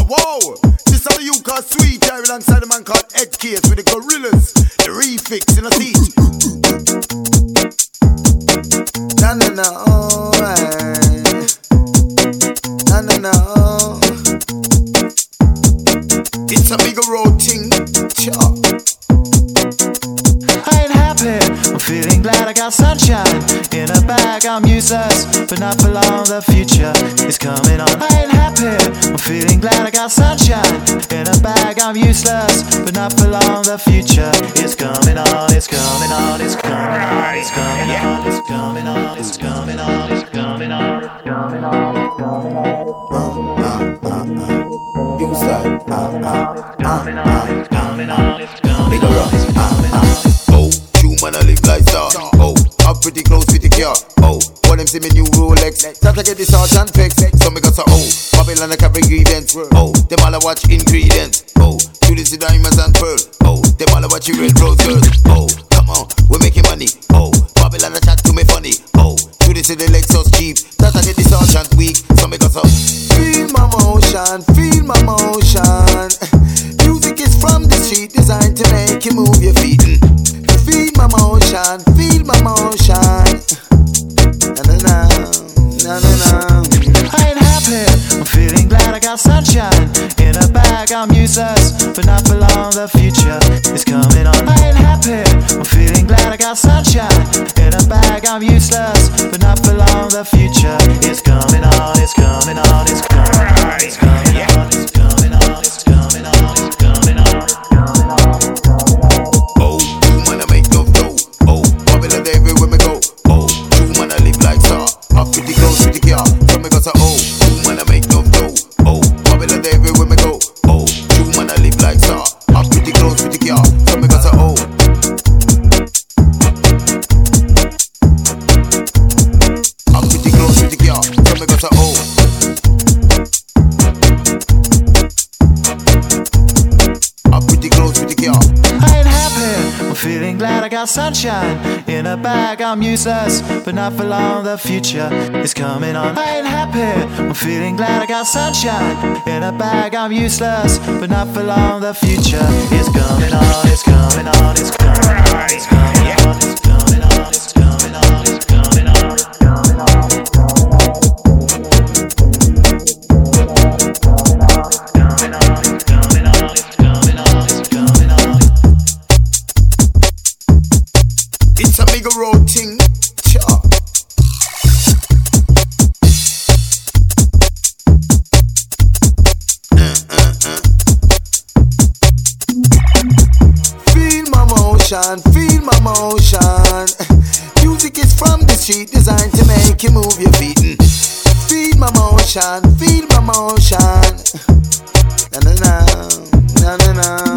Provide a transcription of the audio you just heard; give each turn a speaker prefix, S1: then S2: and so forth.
S1: Whoa, this how you call Sweet Jerry alongside a man called Ed Case with the Gorillas, the refix in a seat. Na na na, oh, na na na, oh. It's a bigger road thing,
S2: I ain't happy, I'm feeling glad I got sunshine in a bag, I'm useless, but not for long, the future is coming on. I ain't happy, I'm feeling glad I got sunshine in a bag, I'm useless, but not for long, the future is coming on. It's coming on, it's coming on, it's coming on, it's coming on, it's coming on, it's coming on, it's coming on, it's coming on.
S1: You say,
S2: It's coming on, it's coming on, it's coming on, it's coming on.
S1: oh, you man I live like star. Oh, I'm pretty close with the car. Oh, what them see me new Rolex. Start to get this out and fix. So me got so Babylon I carry ingredients. Oh, them all I watch ingredients. Oh, do this the diamonds and pearl. Oh, them all I watch you red rose girl. Oh, come on, we're making money. Oh, Babylon I chat to me funny. Oh, do this the Lexus cheap. Start to get this out and weak. So me got so feel my motion, feel my motion. Music is from the street, designed to make you move your feet. Feel my motion, feel my motion. Na na na, na na na.
S2: I ain't happy, I'm feeling glad I got sunshine in a bag, I'm useless, but not for long, the future is coming on. I ain't happy, I'm feeling glad I got sunshine in a bag, I'm useless, but not for long, the future is coming on. It's coming on, it's coming on, it's coming on, it's coming on, it's coming on, it's coming on, it's coming on, it's coming on.
S1: Oh, you man I make no dough. Oh, Babylon everywhere me go. Oh, you man I live like star. I'm pretty close with the car. So me got so you man I make no dough. Oh, Babylon everywhere me go. Oh, you man I live like star. I'm pretty close with the car. So me got so I'm pretty close with the car. So me got so I'm pretty close with the car.
S2: I ain't happy, I'm feeling glad I got sunshine in a bag, I'm useless, but not for long, the future is coming on. I ain't happy, I'm feeling glad I got sunshine in a bag, I'm useless, but not for long, the future is coming on. It's coming on, it's coming on, it's coming on, it's coming on, it's coming on, it's coming on, it's coming on, it's coming on.
S1: It's a bigger road thing. Feel my motion, feel my motion. Music is from the street, designed to make you move your feet. Feel my motion, feel my motion. Na na na, na na na.